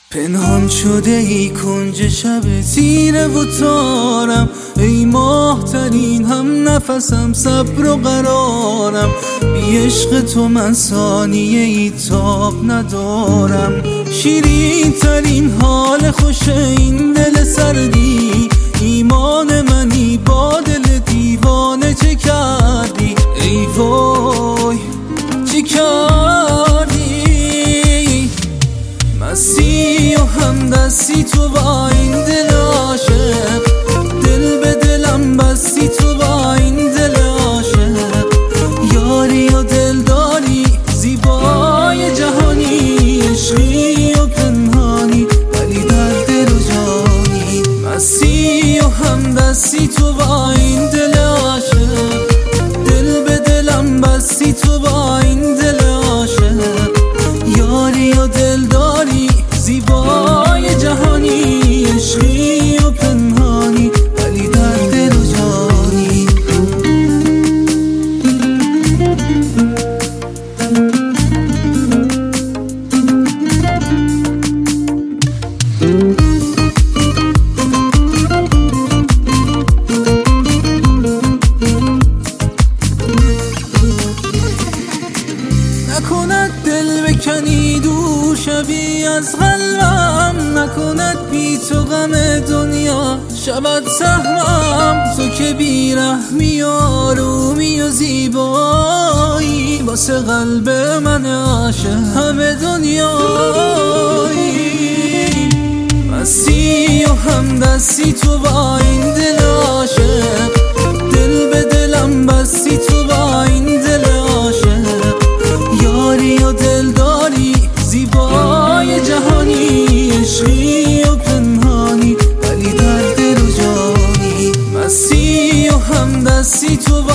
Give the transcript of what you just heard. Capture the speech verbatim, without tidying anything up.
پنهان شده ای کنج شب تیره و تارم، ای ماه ترین هم نفسم، صبر و قرارم. بی عشق تو من ثانیه ای تاب ندارم. شیرین ترین حال خوش این دل سردی، ایمان منی با دل دیوانه چه کردی؟ ای وای چه کردی؟ مستی و همدستی تو با این دل عاشق، دل به دلم بستی تو با این دل عاشق. یاری و دلداری زیبای جهانی، عشقی و پنهانی ولی در دل و جانی. مستی و همدستی تو با این دل عاشق، دل به دلم بستی تو با این دل عاشق. یاری و دلداری زیبای جهانی، عشقی و پنهانی ولی در دل و جانی. نکند دل بکنی دور شوی از قلبم، نکند بی تو غم دنیا شود سهمم. تو که بی رحمی و آرومی و زیبایی، واسه قلب من عاشق همه دنیایی. مستی و همدستی تو با این دل عاشق، دل به دلم بستی تو با این دل عاشق. یاری و دلداری زیبای جهانی، عشقی و پنهانی ولی در دل و جانی. مستی و همدستی تو